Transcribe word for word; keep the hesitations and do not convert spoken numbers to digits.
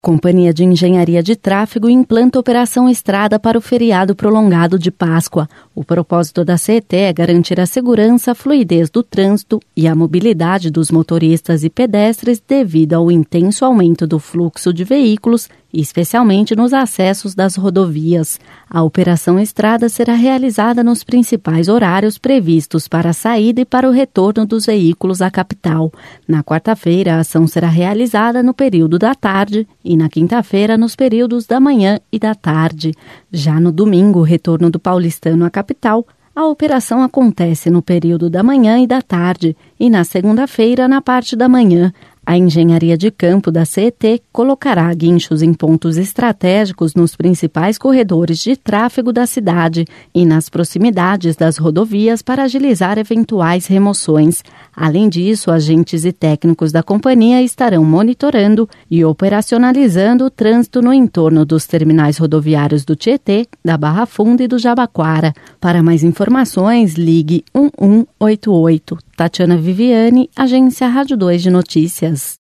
Companhia de Engenharia de Tráfego implanta Operação Estrada para o feriado prolongado de Páscoa. O propósito da C E T é garantir a segurança, a fluidez do trânsito e a mobilidade dos motoristas e pedestres devido ao intenso aumento do fluxo de veículos, especialmente nos acessos das rodovias. A Operação Estrada será realizada nos principais horários previstos para a saída e para o retorno dos veículos à capital. Na quarta-feira, a ação será realizada no período da tarde e na quinta-feira nos períodos da manhã e da tarde. Já no domingo, o retorno do paulistano à capital, a operação acontece no período da manhã e da tarde e na segunda-feira na parte da manhã. A Engenharia de Campo da C E T colocará guinchos em pontos estratégicos nos principais corredores de tráfego da cidade e nas proximidades das rodovias para agilizar eventuais remoções. Além disso, agentes e técnicos da companhia estarão monitorando e operacionalizando o trânsito no entorno dos terminais rodoviários do Tietê, da Barra Funda e do Jabaquara. Para mais informações, ligue um um oito oito. Tatiana Viviane, Agência Rádio dois de Notícias.